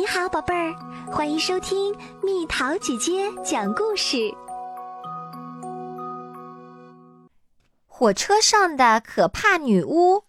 你好，宝贝儿，欢迎收听蜜桃姐姐讲故事。 火车上的可怕女巫。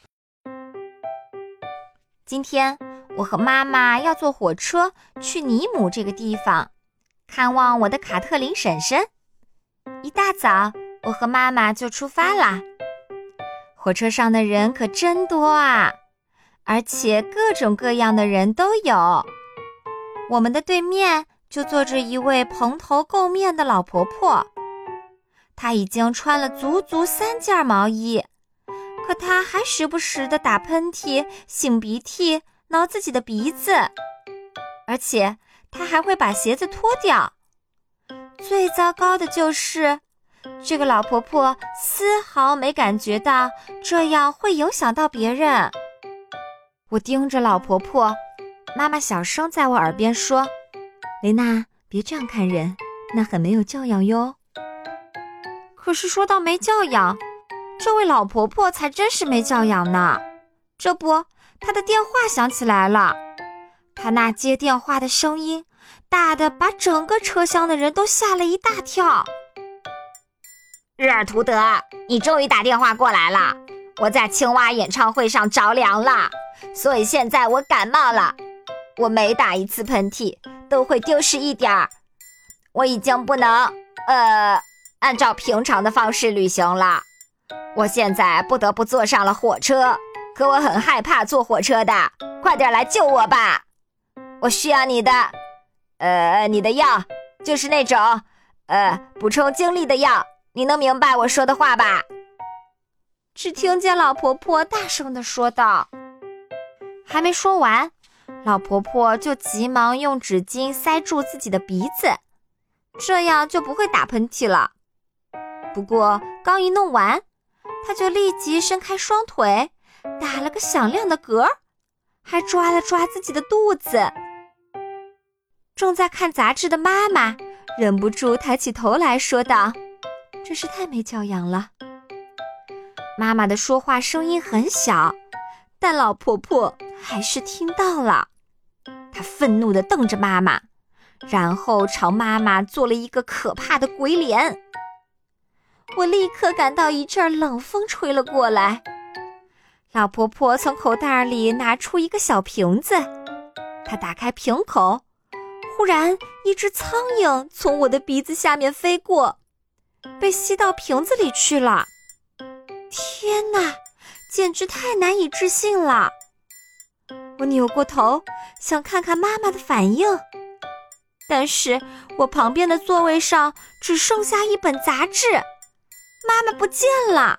今天我和妈妈要坐火车去尼姆这个地方，看望我的卡特琳婶婶。一大早，我和妈妈就出发啦。火车上的人可真多啊，而且各种各样的人都有。我们的对面就坐着一位蓬头垢面的老婆婆，她已经穿了足足3件毛衣，可她还时不时地打喷嚏、擤鼻涕、挠自己的鼻子，而且她还会把鞋子脱掉。最糟糕的就是这个老婆婆丝毫没感觉到这样会影响到别人。我盯着老婆婆，妈妈小声在我耳边说：“雷娜，别这样看人，那很没有教养哟。”可是说到没教养，这位老婆婆才真是没教养呢。这不，她的电话响起来了，她那接电话的声音大得把整个车厢的人都吓了一大跳。日尔图德，你终于打电话过来了，我在青蛙演唱会上着凉了，所以现在我感冒了，我每打一次喷嚏都会丢失一点儿，我已经不能按照平常的方式旅行了。我现在不得不坐上了火车，可我很害怕坐火车的，快点来救我吧。我需要你的药，就是那种补充精力的药，你能明白我说的话吧？只听见老婆婆大声地说道。还没说完，老婆婆就急忙用纸巾塞住自己的鼻子，这样就不会打喷嚏了。不过刚一弄完，她就立即伸开双腿，打了个响亮的嗝，还抓了抓自己的肚子。正在看杂志的妈妈忍不住抬起头来说道：“真是太没教养了。”妈妈的说话声音很小，但老婆婆还是听到了。她愤怒地瞪着妈妈，然后朝妈妈做了一个可怕的鬼脸。我立刻感到一阵冷风吹了过来。老婆婆从口袋里拿出一个小瓶子，她打开瓶口，忽然一只苍蝇从我的鼻子下面飞过，被吸到瓶子里去了。天哪，简直太难以置信了！我扭过头，想看看妈妈的反应，但是我旁边的座位上只剩下一本杂志，妈妈不见了。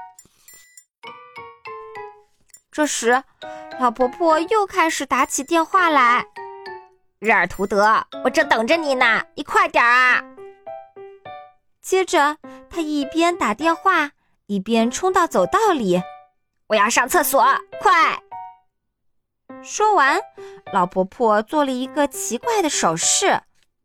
这时，老婆婆又开始打起电话来：“日尔图德，我正等着你呢，你快点啊！”接着，她一边打电话，一边冲到走道里：“我要上厕所，快！”说完，老婆婆做了一个奇怪的手势。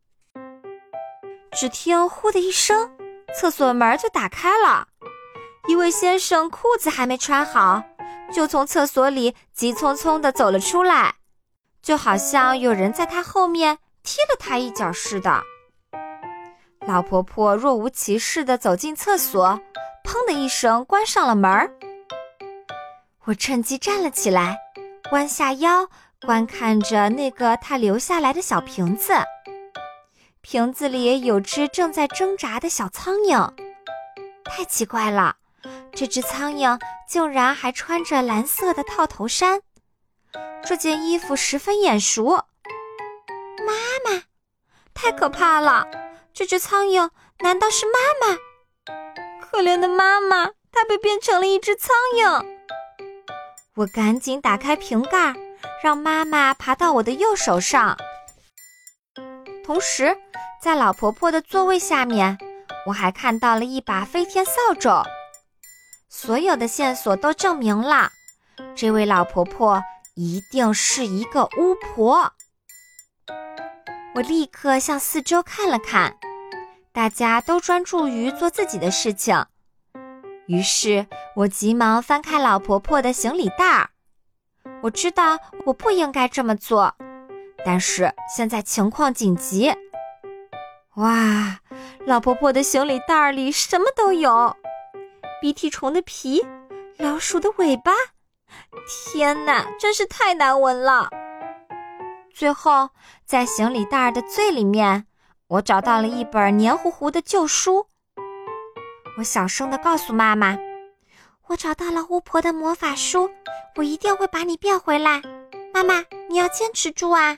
只听呼的一声，厕所门就打开了。一位先生裤子还没穿好，就从厕所里急匆匆地走了出来，就好像有人在他后面踢了他一脚似的。老婆婆若无其事地走进厕所，砰的一声关上了门。我趁机站了起来，弯下腰观看着那个她留下来的小瓶子。瓶子里有只正在挣扎的小苍蝇。太奇怪了，这只苍蝇竟然还穿着蓝色的套头衫，这件衣服十分眼熟。妈妈，太可怕了，这只苍蝇难道是妈妈？可怜的妈妈，她被变成了一只苍蝇。我赶紧打开瓶盖，让妈妈爬到我的右手上。同时，在老婆婆的座位下面，我还看到了一把飞天扫帚。所有的线索都证明了，这位老婆婆一定是一个巫婆。我立刻向四周看了看，大家都专注于做自己的事情。于是我急忙翻开老婆婆的行李袋。我知道我不应该这么做， 但是现在情况紧急。哇，老婆婆的行李袋里什么都有，鼻涕虫的皮，老鼠的尾巴，天哪，真是太难闻了。最后，在行李袋的最里面，我找到了一本黏糊糊的旧书。我小声地告诉妈妈， 我找到了巫婆的魔法书，我一定会把你变回来。妈妈，你要坚持住啊！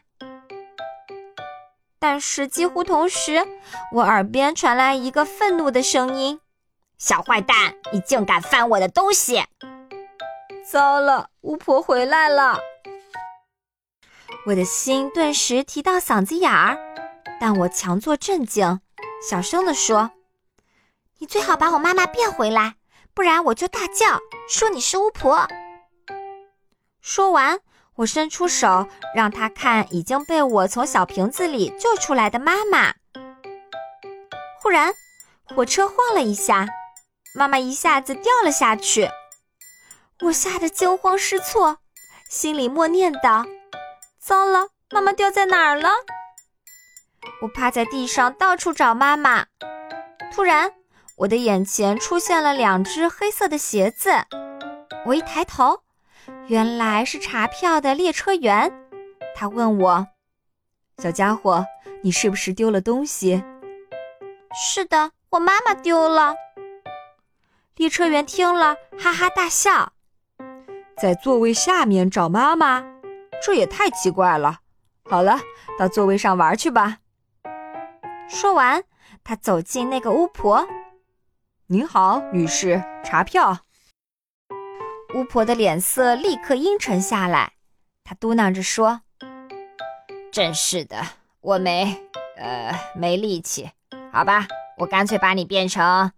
但是几乎同时，我耳边传来一个愤怒的声音：小坏蛋，你竟敢翻我的东西！糟了，巫婆回来了！我的心顿时提到嗓子眼儿，但我强作镇静，小声地说： 你最好把我妈妈变回来，不然我就大叫，说你是巫婆。 说完，我伸出手，让她看已经被我从小瓶子里救出来的妈妈。忽然，火车晃了一下，妈妈一下子掉了下去。我吓得惊慌失措，心里默念道：糟了，妈妈掉在哪儿了？我趴在地上到处找妈妈。突然，我的眼前出现了2只黑色的鞋子。我一抬头，原来是查票的列车员。他问我：小家伙，你是不是丢了东西？ 是的，我妈妈丢了。 列车员听了，哈哈大笑。在座位下面找妈妈？这也太奇怪了。好了，到座位上玩去吧。说完，他走进那个巫婆。您好，女士，查票。巫婆的脸色立刻阴沉下来，她嘟囔着说：真是的，我没力气。好吧，我干脆把你变成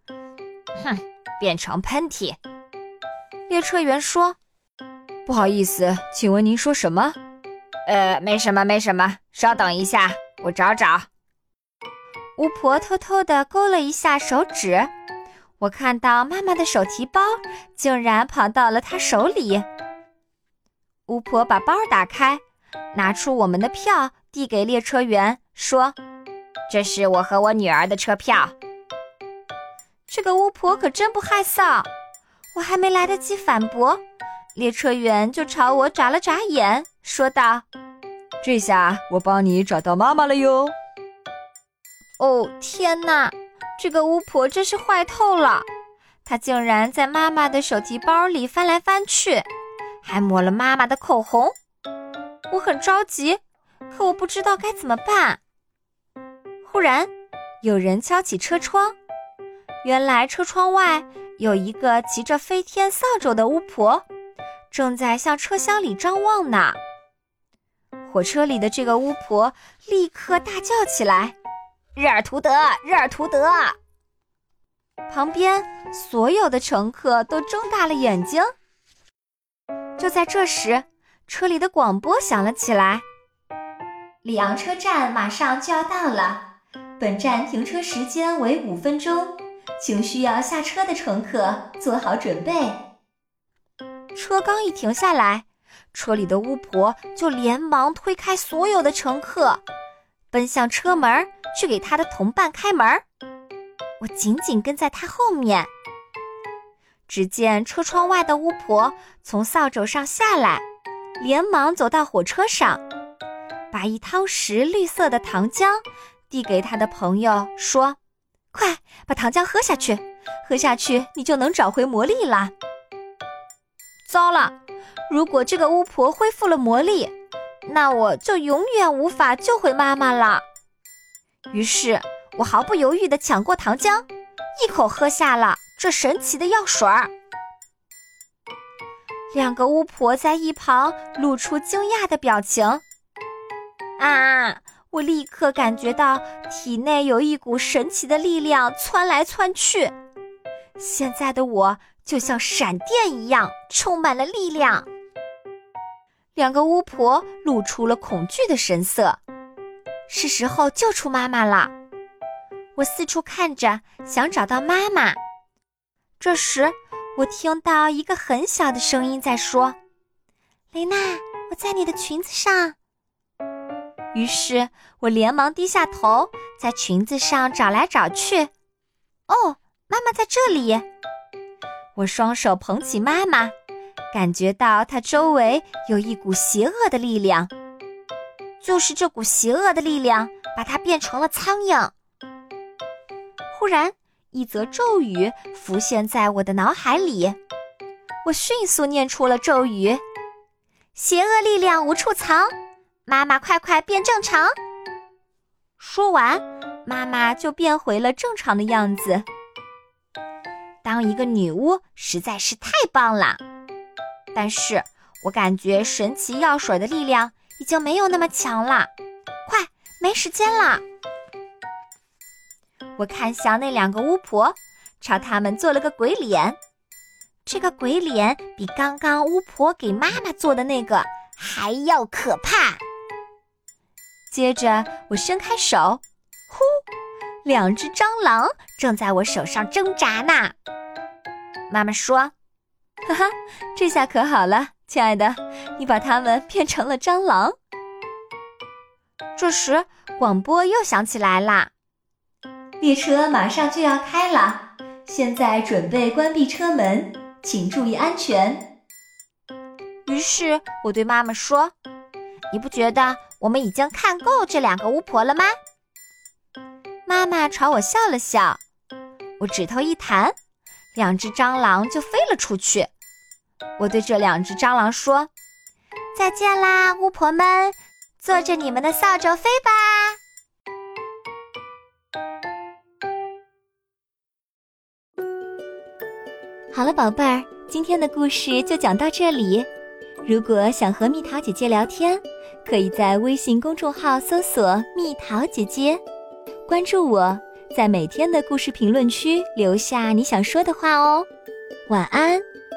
喷嚏。列车员说：不好意思，请问您说什么？没什么，稍等一下，我找找。巫婆偷偷地勾了一下手指，我看到妈妈的手提包竟然跑到了她手里。巫婆把包打开，拿出我们的票递给列车员，说：这是我和我女儿的车票。这个巫婆可真不害臊，我还没来得及反驳，列车员就朝我眨了眨眼，说道：这下我帮你找到妈妈了哟。哦，天哪，这个巫婆真是坏透了，她竟然在妈妈的手提包里翻来翻去，还抹了妈妈的口红。我很着急，可我不知道该怎么办。忽然，有人敲起车窗，原来车窗外有一个骑着飞天扫帚的巫婆，正在向车厢里张望呢。火车里的这个巫婆立刻大叫起来：日尔图德，日尔图德！旁边所有的乘客都睁大了眼睛。就在这时，车里的广播响了起来：里昂车站马上就要到了，本站停车时间为5分钟，请需要下车的乘客做好准备。车刚一停下来，车里的巫婆就连忙推开所有的乘客，奔向车门去给她的同伴开门。我紧紧跟在她后面。只见车窗外的巫婆从扫帚上下来，连忙走到火车上，把一汤匙绿色的糖浆递给她的朋友，说：快把糖浆喝下去，喝下去你就能找回魔力了。糟了，如果这个巫婆恢复了魔力，那我就永远无法救回妈妈了。于是我毫不犹豫地抢过糖浆，一口喝下了这神奇的药水儿。2个巫婆在一旁露出惊讶的表情。我立刻感觉到体内有一股神奇的力量窜来窜去，现在的我就像闪电一样充满了力量。2个巫婆露出了恐惧的神色，是时候救出妈妈了。我四处看着，想找到妈妈。这时我听到一个很小的声音在说：雷娜，我在你的裙子上。 于是我连忙低下头，在裙子上找来找去。哦，妈妈在这里！我双手捧起妈妈，感觉到她周围有一股邪恶的力量。就是这股邪恶的力量把它变成了苍蝇。忽然，一则咒语浮现在我的脑海里，我迅速念出了咒语：邪恶力量无处藏，妈妈快快变正常。说完，妈妈就变回了正常的样子。当一个女巫实在是太棒了，但是我感觉神奇药水的力量已经没有那么强了。快，没时间了！我看向那2个巫婆，朝他们做了个鬼脸。这个鬼脸比刚刚巫婆给妈妈做的那个还要可怕。接着我伸开手，呼，2只蟑螂正在我手上挣扎呢。妈妈说：哈哈，这下可好了，亲爱的，你把它们变成了蟑螂。这时广播又响起来啦，列车马上就要开了，现在准备关闭车门，请注意安全。于是我对妈妈说：你不觉得我们已经看够这2个巫婆了吗？妈妈朝我笑了笑，我指头一弹，2只蟑螂就飞了出去。我对这2只蟑螂说：再见啦，巫婆们，坐着你们的扫帚飞吧。好了，宝贝儿，今天的故事就讲到这里。如果想和蜜桃姐姐聊天，可以在微信公众号搜索蜜桃姐姐，关注我，在每天的故事评论区留下你想说的话哦。晚安。